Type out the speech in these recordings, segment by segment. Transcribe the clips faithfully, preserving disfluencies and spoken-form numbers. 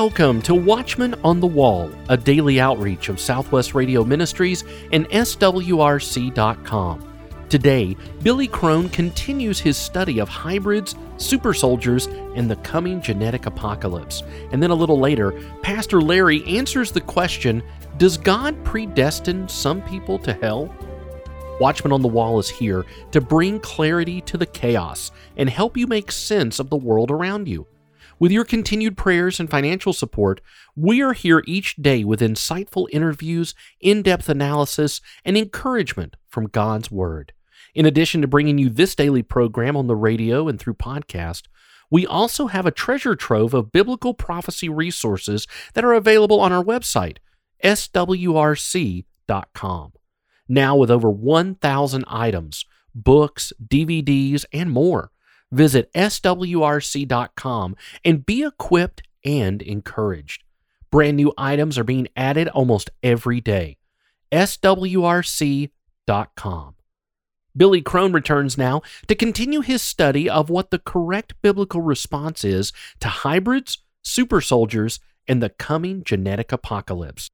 Welcome to Watchman on the Wall, a daily outreach of Southwest Radio Ministries and S W R C dot com. Today, Billy Crone continues his study of hybrids, super soldiers, and the coming genetic apocalypse. And then a little later, Pastor Larry answers the question, does God predestine some people to hell? Watchman on the Wall is here to bring clarity to the chaos and help you make sense of the world around you. With your continued prayers and financial support, we are here each day with insightful interviews, in-depth analysis, and encouragement from God's Word. In addition to bringing you this daily program on the radio and through podcast, we also have a treasure trove of biblical prophecy resources that are available on our website, S W R C dot com. Now with over one thousand items, books, D V Ds, and more. Visit S W R C dot com and be equipped and encouraged. Brand new items are being added almost every day. S W R C dot com. Billy Crone returns now to continue his study of what the correct biblical response is to hybrids, super soldiers, and the coming genetic apocalypse.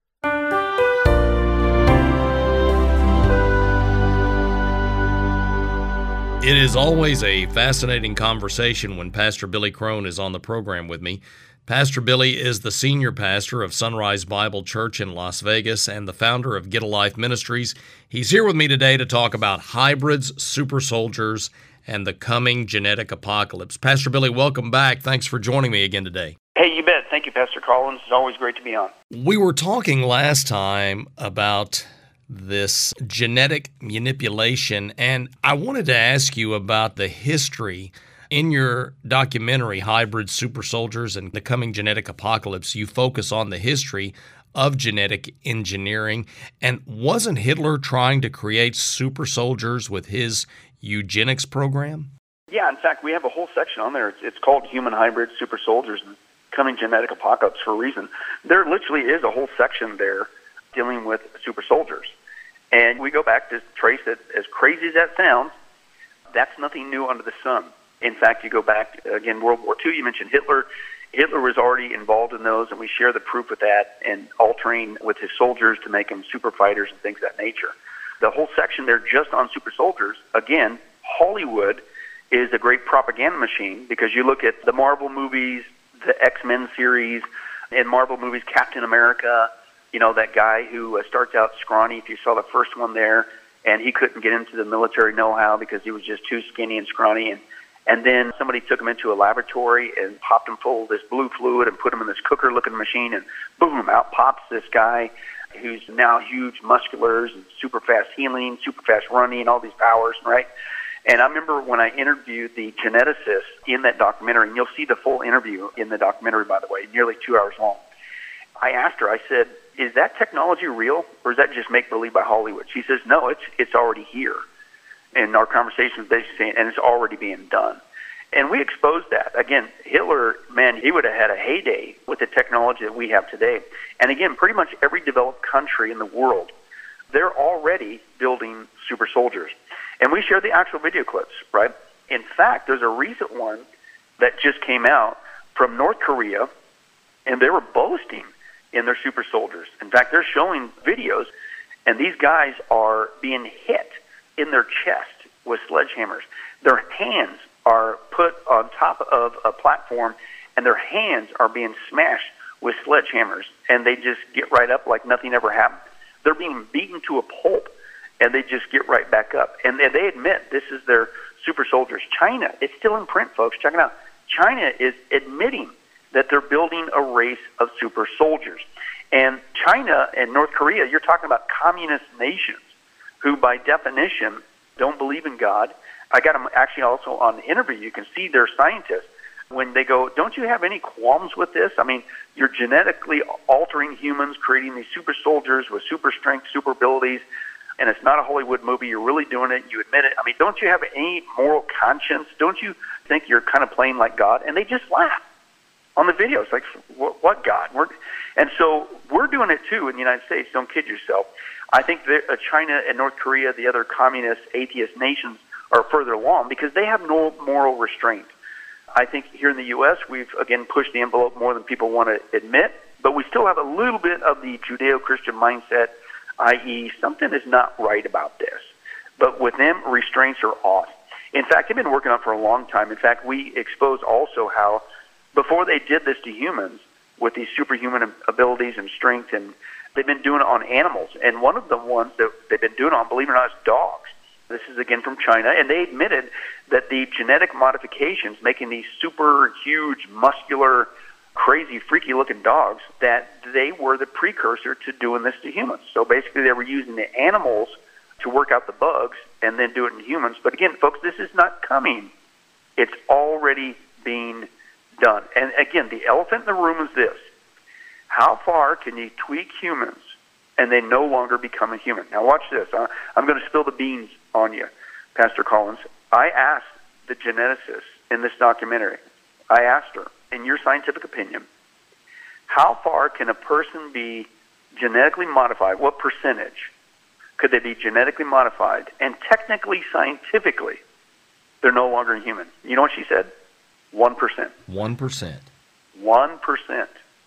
It is always a fascinating conversation when Pastor Billy Crone is on the program with me. Pastor Billy is the senior pastor of Sunrise Bible Church in Las Vegas and the founder of Get a Life Ministries. He's here with me today to talk about hybrids, super soldiers, and the coming genetic apocalypse. Pastor Billy, welcome back. Thanks for joining me again today. Hey, you bet. Thank you, Pastor Collins. It's always great to be on. We were talking last time about this genetic manipulation, and I wanted to ask you about the history. In your documentary, Hybrid Super Soldiers and the Coming Genetic Apocalypse, you focus on the history of genetic engineering. And wasn't Hitler trying to create super soldiers with his eugenics program? Yeah, in fact, we have a whole section on there. It's, it's called Human Hybrid Super Soldiers and Coming Genetic Apocalypse for a reason. There literally is a whole section there dealing with super soldiers. And we go back to trace it, as crazy as that sounds, that's nothing new under the sun. In fact, you go back, again, World War Two, you mentioned Hitler. Hitler was already involved in those, and we share the proof with that and altering with his soldiers to make them super fighters and things of that nature. The whole section there just on super soldiers, again, Hollywood is a great propaganda machine because you look at the Marvel movies, the X-Men series, and Marvel movies, Captain America, you know, that guy who uh, starts out scrawny, if you saw the first one there, and he couldn't get into the military know-how because he was just too skinny and scrawny, and And then somebody took him into a laboratory and popped him full of this blue fluid and put him in this cooker-looking machine, and boom, out pops this guy who's now huge, muscular, and super fast healing, super fast running, and all these powers, right? And I remember when I interviewed the geneticist in that documentary, and you'll see the full interview in the documentary, by the way, nearly two hours long. I asked her, I said, is that technology real, or is that just make-believe by Hollywood? She says, no, it's it's already here. And our conversation was basically saying, and it's already being done. And we exposed that. Again, Hitler, man, he would have had a heyday with the technology that we have today. And again, pretty much every developed country in the world, they're already building super soldiers. And we share the actual video clips, right? In fact, there's a recent one that just came out from North Korea, and they were boasting in their super soldiers. In fact, they're showing videos, and these guys are being hit in their chest with sledgehammers. Their hands are put on top of a platform, and their hands are being smashed with sledgehammers, and they just get right up like nothing ever happened. They're being beaten to a pulp, and they just get right back up. And they admit this is their super soldiers. China, it's still in print, folks. Check it out. China is admitting that they're building a race of super soldiers. And China and North Korea, you're talking about communist nations who by definition don't believe in God. I got them actually also on the interview. You can see their scientists when they go, don't you have any qualms with this? I mean, you're genetically altering humans, creating these super soldiers with super strength, super abilities, and it's not a Hollywood movie. You're really doing it. You admit it. I mean, don't you have any moral conscience? Don't you think you're kind of playing like God? And they just laugh on the video. It's like, what, what God? We're, and so we're doing it too in the United States. Don't kid yourself. I think that uh, China and North Korea, the other communist, atheist nations, are further along because they have no moral restraint. I think here in the U S, we've, again, pushed the envelope more than people want to admit, but we still have a little bit of the Judeo-Christian mindset, that is something is not right about this. But with them, restraints are off. In fact, they've been working on it for a long time. In fact, we exposed also how before they did this to humans with these superhuman abilities and strength, and they've been doing it on animals. And one of the ones that they've been doing it on, believe it or not, is dogs. This is, again, from China. And they admitted that the genetic modifications, making these super huge, muscular, crazy, freaky-looking dogs, that they were the precursor to doing this to humans. So basically they were using the animals to work out the bugs and then do it in humans. But again, folks, this is not coming. It's already being done. And again, the elephant in the room is this. How far can you tweak humans and they no longer become a human? Now watch this. I'm going to spill the beans on you, Pastor Collins. I asked the geneticist in this documentary, I asked her, in your scientific opinion, how far can a person be genetically modified? What percentage could they be genetically modified? And technically, scientifically, they're no longer human. You know what she said? one percent. one percent. one percent.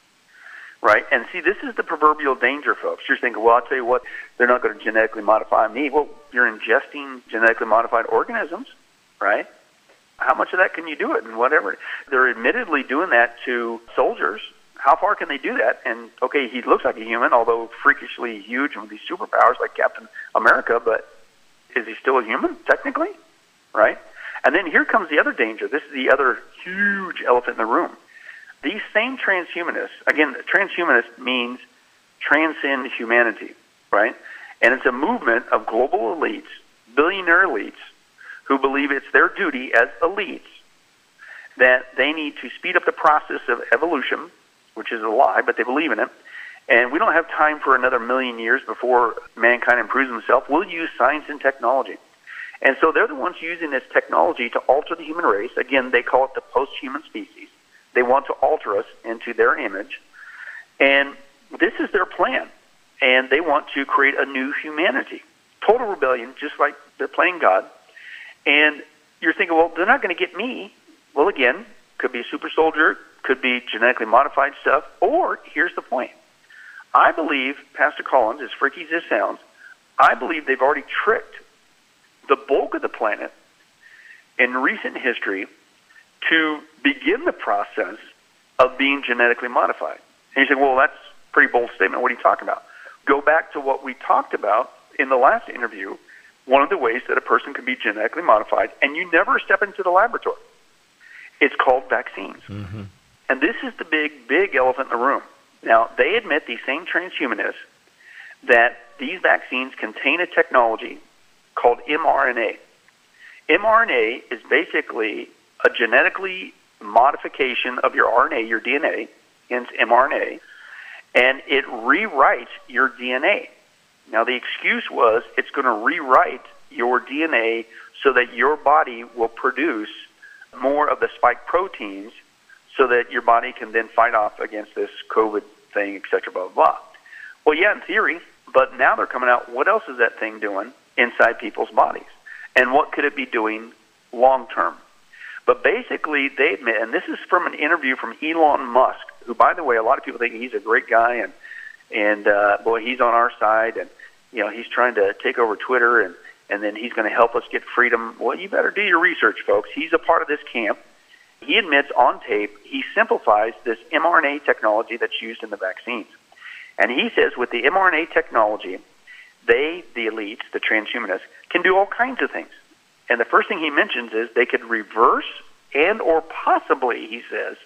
Right? And see, this is the proverbial danger, folks. You're thinking, well, I'll tell you what, they're not going to genetically modify me. Well, you're ingesting genetically modified organisms, right? How much of that can you do it and whatever? They're admittedly doing that to soldiers. How far can they do that? And, okay, he looks like a human, although freakishly huge and with these superpowers like Captain America, but is he still a human, technically? Right? And then here comes the other danger. This is the other huge elephant in the room. These same transhumanists, again, transhumanist means transcend humanity, right? And it's a movement of global elites, billionaire elites, who believe it's their duty as elites that they need to speed up the process of evolution, which is a lie, but they believe in it. And we don't have time for another million years before mankind improves himself. We'll use science and technology. And so they're the ones using this technology to alter the human race. Again, they call it the post-human species. They want to alter us into their image. And this is their plan. And they want to create a new humanity. Total rebellion, just like they're playing God. And you're thinking, well, they're not going to get me. Well, again, could be a super soldier, could be genetically modified stuff. Or, here's the point. I believe, Pastor Collins, as freaky as this sounds, I believe they've already tricked the bulk of the planet in recent history to begin the process of being genetically modified. And you say, well, that's a pretty bold statement. What are you talking about? Go back to what we talked about in the last interview, one of the ways that a person can be genetically modified, and you never step into the laboratory. It's called vaccines. Mm-hmm. And this is the big, big elephant in the room. Now, they admit, these same transhumanists, that these vaccines contain a technology called mRNA. mRNA is basically a genetically modification of your R N A, your D N A, hence mRNA, and it rewrites your D N A. Now, the excuse was it's going to rewrite your D N A so that your body will produce more of the spike proteins so that your body can then fight off against this COVID thing, et cetera, blah, blah, blah. Well, yeah, in theory, but now they're coming out, what else is that thing doing inside people's bodies? And what could it be doing long term? But basically, they admit, and this is from an interview from Elon Musk, who, by the way, a lot of people think he's a great guy, and, and uh, boy, he's on our side, and, you know, he's trying to take over Twitter, and, and then he's going to help us get freedom. Well, you better do your research, folks. He's a part of this camp. He admits on tape, he simplifies this mRNA technology that's used in the vaccines. And he says with the mRNA technology, they, the elites, the transhumanists, can do all kinds of things. And the first thing he mentions is they could reverse and or possibly, he says,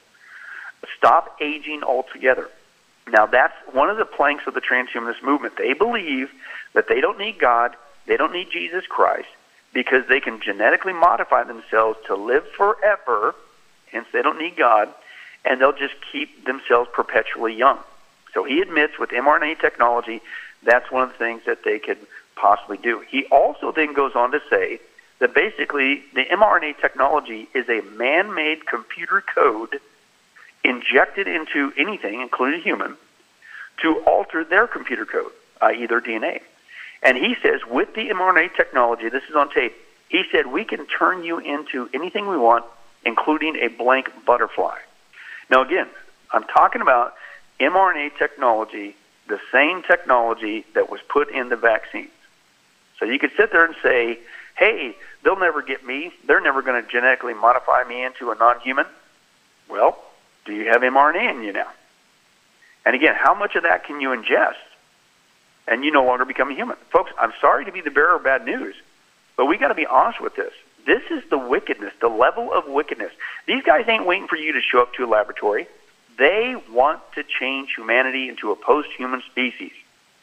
stop aging altogether. Now, that's one of the planks of the transhumanist movement. They believe that they don't need God, they don't need Jesus Christ, because they can genetically modify themselves to live forever, hence they don't need God, and they'll just keep themselves perpetually young. So he admits with mRNA technology, that's one of the things that they could possibly do. He also then goes on to say that basically the mRNA technology is a man-made computer code injected into anything, including human, to alter their computer code, that is their D N A. And he says with the mRNA technology, this is on tape, he said we can turn you into anything we want including a blank butterfly. Now, again, I'm talking about mRNA technology, the same technology that was put in the vaccines. So you could sit there and say, hey, they'll never get me. They're never going to genetically modify me into a non-human. Well, do you have mRNA in you now? And again, how much of that can you ingest? And you no longer become a human. Folks, I'm sorry to be the bearer of bad news, but we got to be honest with this. This is the wickedness, the level of wickedness. These guys ain't waiting for you to show up to a laboratory. They want to change humanity into a post-human species.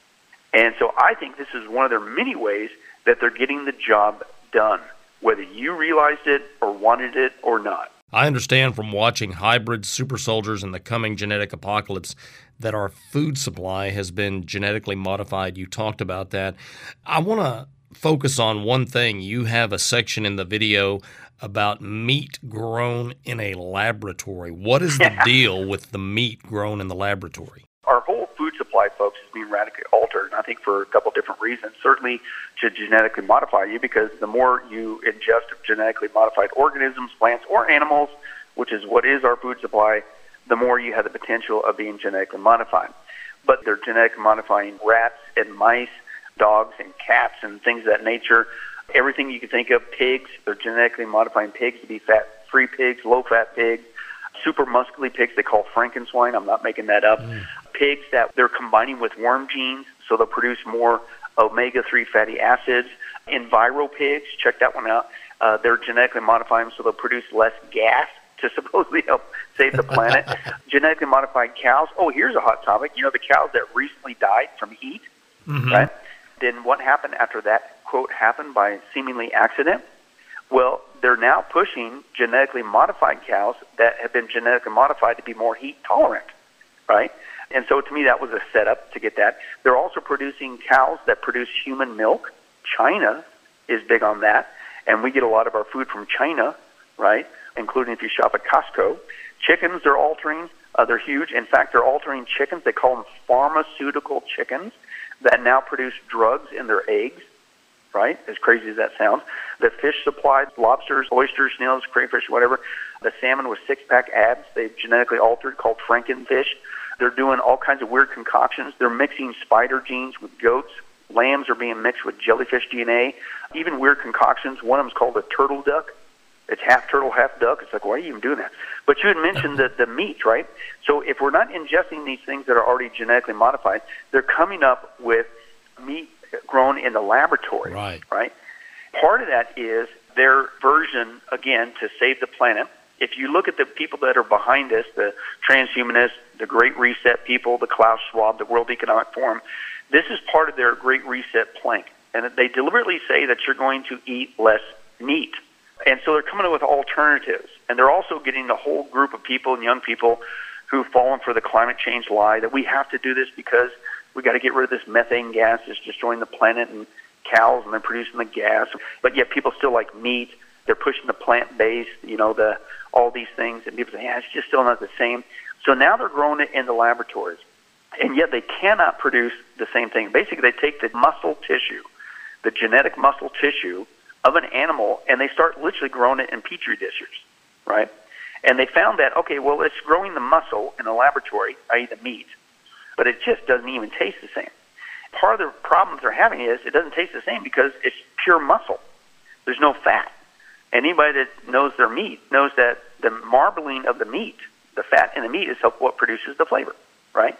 And so I think this is one of their many ways that they're getting the job done, whether you realized it or wanted it or not. I understand from watching hybrid super soldiers and the coming genetic apocalypse that our food supply has been genetically modified. You talked about that. I want to focus on one thing. You have a section in the video about meat grown in a laboratory. What is the deal with the meat grown in the laboratory? Our whole food supply, folks, is being radically altered, and I think for a couple different reasons. Certainly to genetically modify you, because the more you ingest of genetically modified organisms, plants, or animals, which is what is our food supply, the more you have the potential of being genetically modified. But they're genetically modifying rats and mice, dogs and cats and things of that nature. Everything you can think of, pigs, they're genetically modifying pigs to be fat-free pigs, low-fat pigs, super muscly pigs they call Frankenstein. I'm not making that up. Mm. Pigs that they're combining with worm genes, so they'll produce more omega three fatty acids. Enviro pigs, check that one out. Uh, they're genetically modifying them so they'll produce less gas to supposedly help save the planet. Genetically modified cows. Oh, here's a hot topic. You know the cows that recently died from heat, mm-hmm. right? Then what happened after that, quote, happened by seemingly accident? Well, they're now pushing genetically modified cows that have been genetically modified to be more heat tolerant, right? And so to me, that was a setup to get that. They're also producing cows that produce human milk. China is big on that, and we get a lot of our food from China, right, including if you shop at Costco. Chickens they're altering. Uh, they're huge. In fact, they're altering chickens. They call them pharmaceutical chickens that now produce drugs in their eggs, right, as crazy as that sounds. The fish supply, lobsters, oysters, snails, crayfish, whatever. The salmon with six-pack abs, they've genetically altered, called Frankenfish. They're doing all kinds of weird concoctions. They're mixing spider genes with goats. Lambs are being mixed with jellyfish D N A. Even weird concoctions. One of them is called a turtle duck. It's half turtle, half duck. It's like, why are you even doing that? But you had mentioned the, the meat, right? So if we're not ingesting these things that are already genetically modified, they're coming up with meat grown in the laboratory, right? right? Part of that is their version, again, to save the planet. If you look at the people that are behind this, the transhumanists, the Great Reset people, the Klaus Schwab, the World Economic Forum, this is part of their Great Reset plank. And they deliberately say that you're going to eat less meat. And so they're coming up with alternatives. And they're also getting a whole group of people and young people who've fallen for the climate change lie that we have to do this because we got to get rid of this methane gas that's destroying the planet, and cows and they're producing the gas. But yet people still like meat. They're pushing the plant-based, you know, the all these things. And people say, yeah, it's just still not the same. So now they're growing it in the laboratories. And yet they cannot produce the same thing. Basically, they take the muscle tissue, the genetic muscle tissue of an animal, and they start literally growing it in petri dishes, right? And they found that, okay, well, it's growing the muscle in the laboratory, that is the meat, but it just doesn't even taste the same. Part of the problem they're having is it doesn't taste the same because it's pure muscle. There's no fat. Anybody that knows their meat knows that the marbling of the meat, the fat in the meat, is what produces the flavor, right?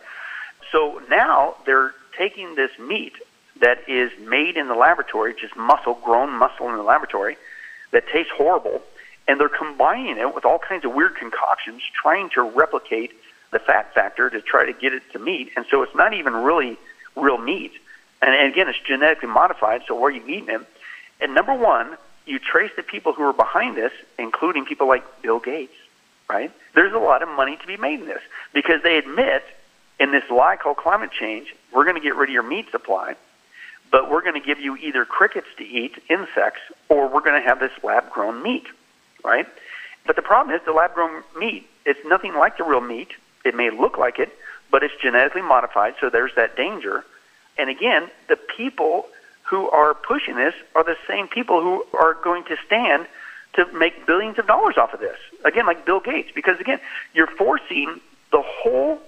So now they're taking this meat that is made in the laboratory, just muscle, grown muscle in the laboratory, that tastes horrible, and they're combining it with all kinds of weird concoctions, trying to replicate the fat factor to try to get it to meat. And so it's not even really real meat. And, and again, it's genetically modified, so where are you eating it? And number one, you trace the people who are behind this, including people like Bill Gates, right? There's a lot of money to be made in this because they admit in this lie called climate change, we're going to get rid of your meat supply, but we're going to give you either crickets to eat, insects, or we're going to have this lab-grown meat, right? But the problem is the lab-grown meat, it's nothing like the real meat. It may look like it, but it's genetically modified, so there's that danger. And again, the people who are pushing this are the same people who are going to stand to make billions of dollars off of this. Again, like Bill Gates, because again, you're forcing the whole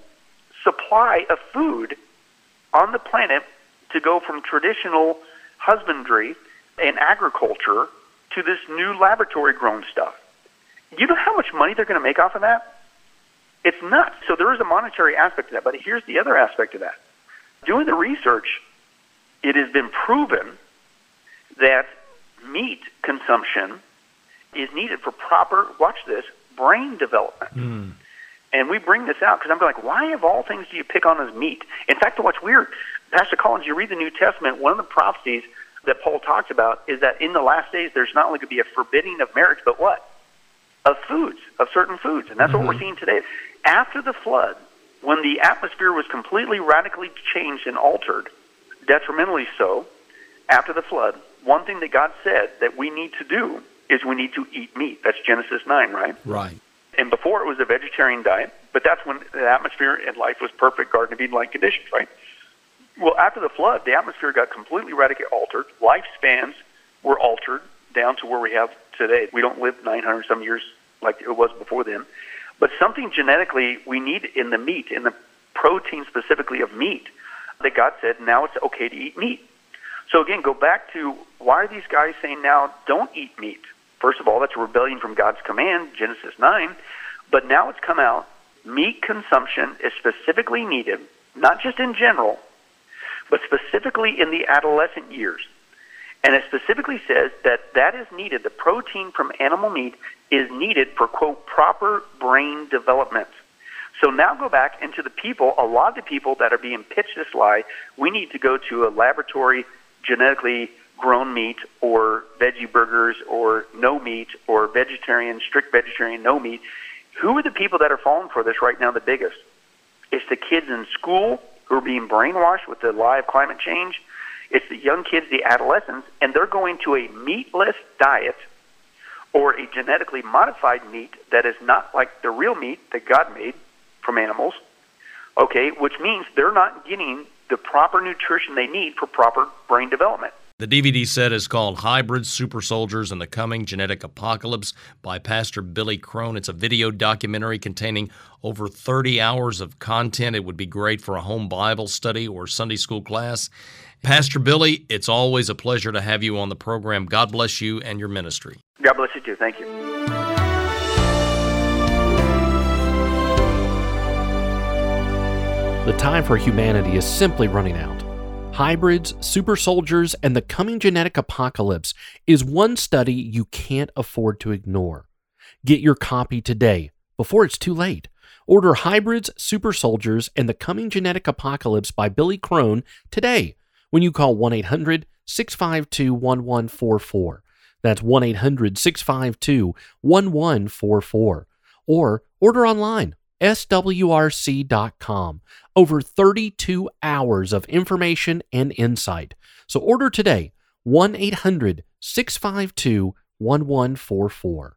supply of food on the planet to go from traditional husbandry and agriculture to this new laboratory-grown stuff. You know how much money they're going to make off of that? It's nuts. So there is a monetary aspect to that, but here's the other aspect of that. Doing the research, it has been proven that meat consumption is needed for proper, watch this, brain development. Mm. And we bring this out because I'm like, why of all things do you pick on as meat? In fact, what's weird, Pastor Collins, you read the New Testament, one of the prophecies that Paul talks about is that in the last days there's not only going to be a forbidding of marriage, but what? Of foods, of certain foods. And that's mm-hmm. what we're seeing today. After the flood, when the atmosphere was completely radically changed and altered, detrimentally so, after the flood, one thing that God said that we need to do is we need to eat meat. That's Genesis nine, right? Right. And before it was a vegetarian diet, but that's when the atmosphere and life was perfect, Garden of Eden-like conditions, right? Well, after the flood, the atmosphere got completely radically altered. Lifespans were altered down to where we have today. We don't live nine hundred some years like it was before then. But something genetically we need in the meat, in the protein specifically of meat, that God said now it's okay to eat meat. So again, go back to why are these guys saying now don't eat meat? First of all, that's a rebellion from God's command, Genesis nine. But now it's come out, meat consumption is specifically needed, not just in general, but specifically in the adolescent years. And it specifically says that that is needed, the protein from animal meat is needed for, quote, proper brain development. So now go back into the people, a lot of the people that are being pitched this lie, we need to go to a laboratory genetically grown meat or veggie burgers or no meat or vegetarian, strict vegetarian, no meat. Who are the people that are falling for this right now the biggest? It's the kids in school who are being brainwashed with the lie of climate change. It's the young kids, the adolescents, and they're going to a meatless diet or a genetically modified meat that is not like the real meat that God made from animals, okay, which means they're not getting the proper nutrition they need for proper brain development. The D V D set is called Hybrids, Super Soldiers, and the Coming Genetic Apocalypse by Pastor Billy Crone. It's a video documentary containing over thirty hours of content. It would be great for a home Bible study or Sunday school class. Pastor Billy, it's always a pleasure to have you on the program. God bless you and your ministry. God bless you too. Thank you. The time for humanity is simply running out. Hybrids, Super Soldiers, and the Coming Genetic Apocalypse is one study you can't afford to ignore. Get your copy today, before it's too late. Order Hybrids, Super Soldiers, and the Coming Genetic Apocalypse by Billy Crone today when you call one eight hundred, six five two, one one four four. That's one eight hundred, six five two, one one four four. Or order online, S W R C dot com. Over thirty-two hours of information and insight. So order today, one eight hundred, six five two, one one four four.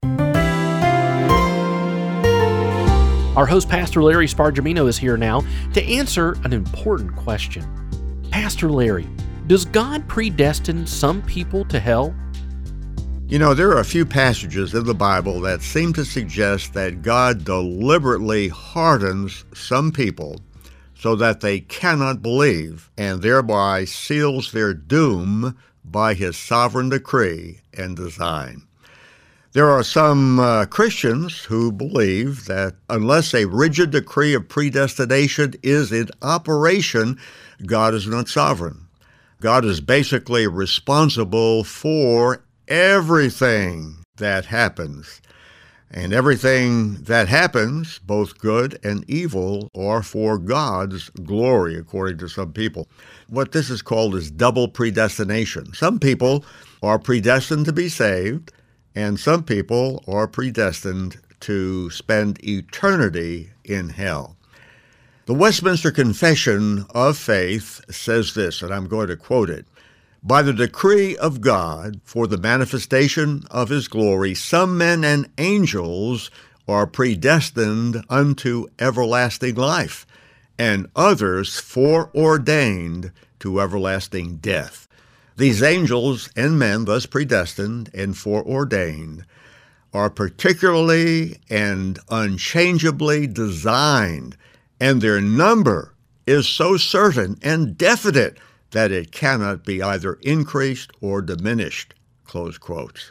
Our host, Pastor Larry Spargimino, is here now to answer an important question. Pastor Larry, does God predestine some people to hell? You know, there are a few passages in the Bible that seem to suggest that God deliberately hardens some people so that they cannot believe, and thereby seals their doom by his sovereign decree and design. There are some uh, Christians who believe that unless a rigid decree of predestination is in operation, God is not sovereign. God is basically responsible for everything that happens. And everything that happens, both good and evil, are for God's glory, according to some people. What this is called is double predestination. Some people are predestined to be saved, and some people are predestined to spend eternity in hell. The Westminster Confession of Faith says this, and I'm going to quote it. By the decree of God, for the manifestation of his glory, some men and angels are predestined unto everlasting life, and others foreordained to everlasting death. These angels and men thus predestined and foreordained are particularly and unchangeably designed, and their number is so certain and definite that it cannot be either increased or diminished." Close quotes.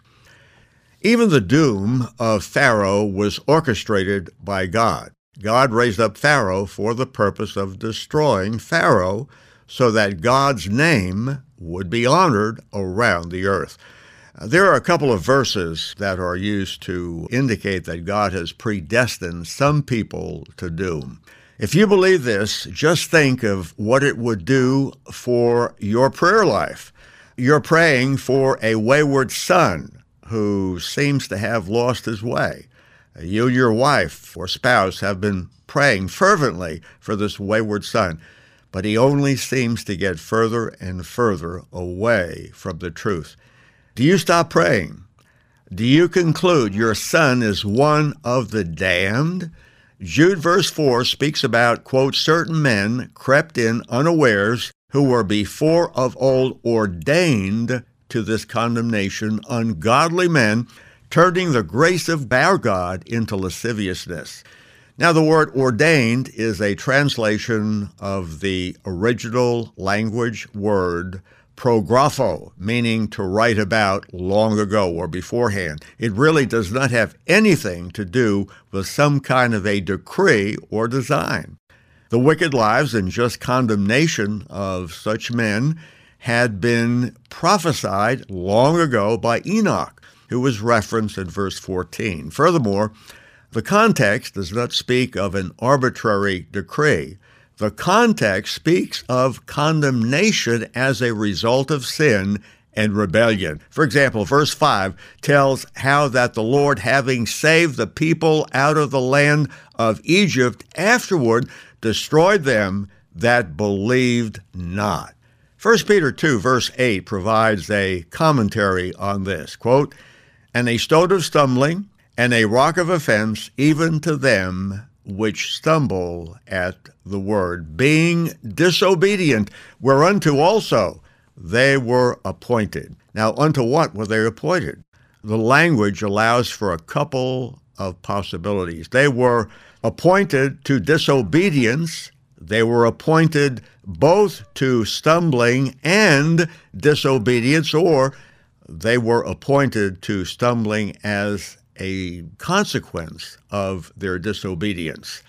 Even the doom of Pharaoh was orchestrated by God. God raised up Pharaoh for the purpose of destroying Pharaoh so that God's name would be honored around the earth. There are a couple of verses that are used to indicate that God has predestined some people to doom. If you believe this, just think of what it would do for your prayer life. You're praying for a wayward son who seems to have lost his way. You and your wife or spouse have been praying fervently for this wayward son, but he only seems to get further and further away from the truth. Do you stop praying? Do you conclude your son is one of the damned? Jude verse four speaks about, quote, "certain men crept in unawares, who were before of old ordained to this condemnation, ungodly men, turning the grace of our God into lasciviousness." Now, the word ordained is a translation of the original language word prographo, meaning to write about long ago or beforehand. It really does not have anything to do with some kind of a decree or design. The wicked lives and just condemnation of such men had been prophesied long ago by Enoch, who was referenced in verse fourteen. Furthermore, the context does not speak of an arbitrary decree. The context speaks of condemnation as a result of sin and rebellion. For example, verse five tells how that the Lord, having saved the people out of the land of Egypt, afterward destroyed them that believed not. First Peter two, verse eight provides a commentary on this. Quote, "And a stone of stumbling and a rock of offense, even to them which stumble at the word, being disobedient, whereunto also they were appointed." Now, unto what were they appointed? The language allows for a couple of possibilities. They were appointed to disobedience. They were appointed both to stumbling and disobedience, or they were appointed to stumbling as a consequence of their disobedience.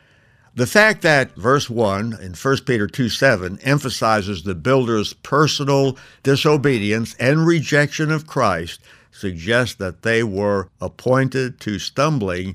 The fact that verse one in First Peter two seven emphasizes the builder's personal disobedience and rejection of Christ suggests that they were appointed to stumbling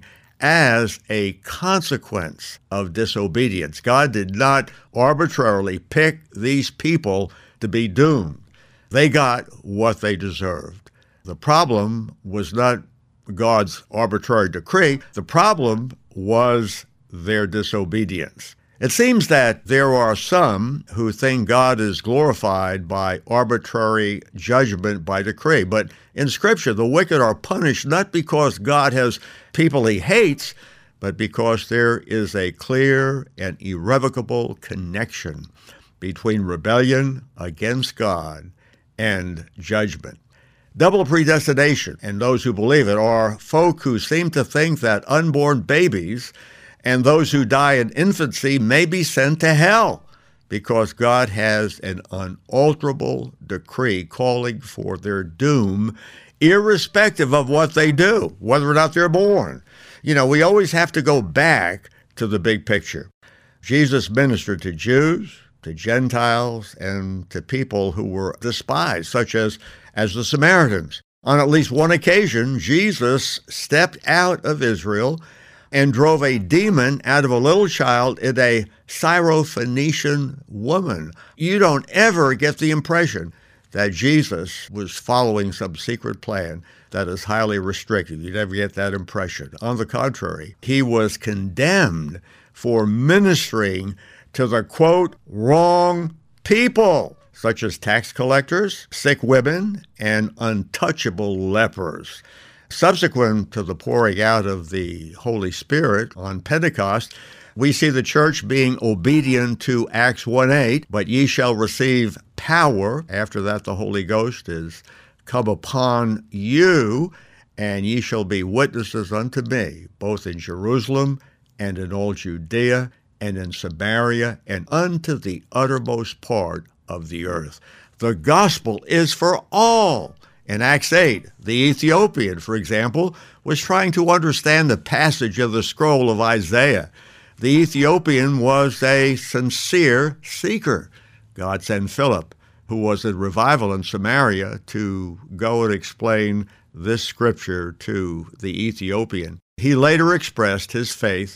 as a consequence of disobedience. God did not arbitrarily pick these people to be doomed. They got what they deserved. The problem was not God's arbitrary decree. The problem was their disobedience. It seems that there are some who think God is glorified by arbitrary judgment by decree. But in Scripture, the wicked are punished not because God has people he hates, but because there is a clear and irrevocable connection between rebellion against God and judgment. Double predestination, and those who believe it, are folk who seem to think that unborn babies and those who die in infancy may be sent to hell because God has an unalterable decree calling for their doom, irrespective of what they do, whether or not they're born. You know, we always have to go back to the big picture. Jesus ministered to Jews, to Gentiles, and to people who were despised, such as, as the Samaritans. On at least one occasion, Jesus stepped out of Israel and drove a demon out of a little child in a Syrophoenician woman. You don't ever get the impression that Jesus was following some secret plan that is highly restrictive. You never get that impression. On the contrary, he was condemned for ministering to the, quote, wrong people, such as tax collectors, sick women, and untouchable lepers. Subsequent to the pouring out of the Holy Spirit on Pentecost, we see the church being obedient to Acts one eight, but ye shall receive power. After that, the Holy Ghost is come upon you, and ye shall be witnesses unto me, both in Jerusalem and in all Judea and in Samaria and unto the uttermost part of the earth. The gospel is for all. In Acts eight, the Ethiopian, for example, was trying to understand the passage of the scroll of Isaiah. The Ethiopian was a sincere seeker. God sent Philip, who was at revival in Samaria, to go and explain this scripture to the Ethiopian. He later expressed his faith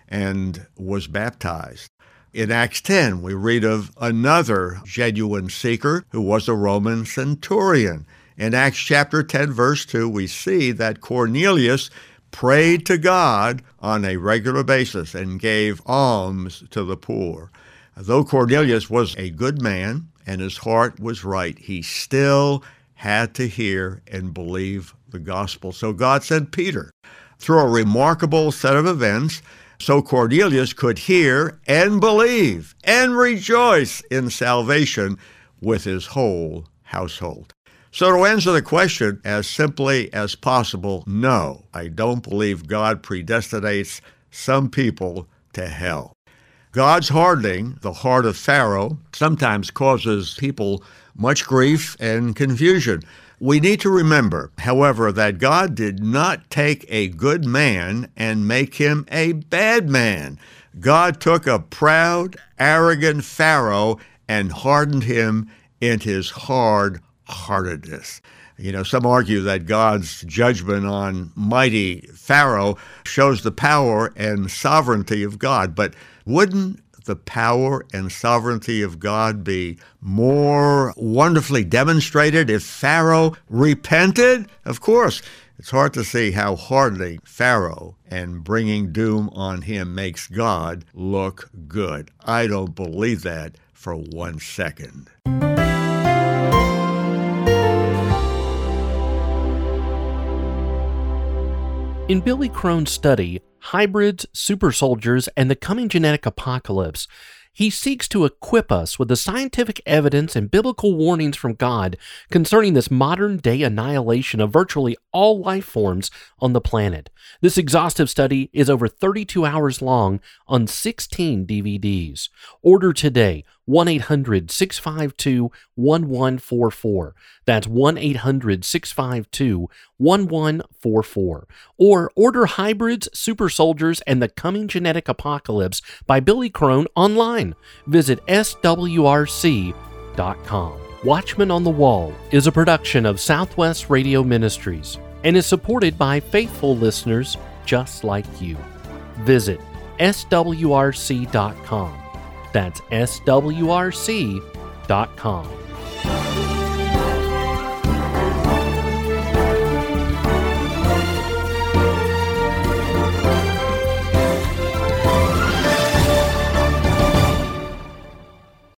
and was baptized. In Acts ten, we read of another genuine seeker who was a Roman centurion. In Acts chapter ten, verse two, we see that Cornelius prayed to God on a regular basis and gave alms to the poor. Though Cornelius was a good man and his heart was right, he still had to hear and believe the gospel. So God sent Peter. Through a remarkable set of events, so Cornelius could hear and believe and rejoice in salvation with his whole household. So to answer the question as simply as possible, no, I don't believe God predestinates some people to hell. God's hardening the heart of Pharaoh sometimes causes people much grief and confusion. We need to remember, however, that God did not take a good man and make him a bad man. God took a proud, arrogant Pharaoh and hardened him in his hard-heartedness. You know, some argue that God's judgment on mighty Pharaoh shows the power and sovereignty of God, but wouldn't the power and sovereignty of God be more wonderfully demonstrated if Pharaoh repented? Of course, it's hard to see how hardening Pharaoh and bringing doom on him makes God look good. I don't believe that for one second. In Billy Crone's study, Hybrids, Super Soldiers, and the Coming Genetic Apocalypse, he seeks to equip us with the scientific evidence and biblical warnings from God concerning this modern-day annihilation of virtually all life forms on the planet. This exhaustive study is over thirty-two hours long on sixteen D V Ds. Order today, one eight hundred, six five two, one one four four. That's one eight hundred, six five two, one one four four. Or order Hybrids, Super Soldiers, and the Coming Genetic Apocalypse by Billy Crone online. Visit S W R C dot com. Watchman on the Wall is a production of Southwest Radio Ministries and is supported by faithful listeners just like you. Visit S W R C dot com. That's S W R C dot com.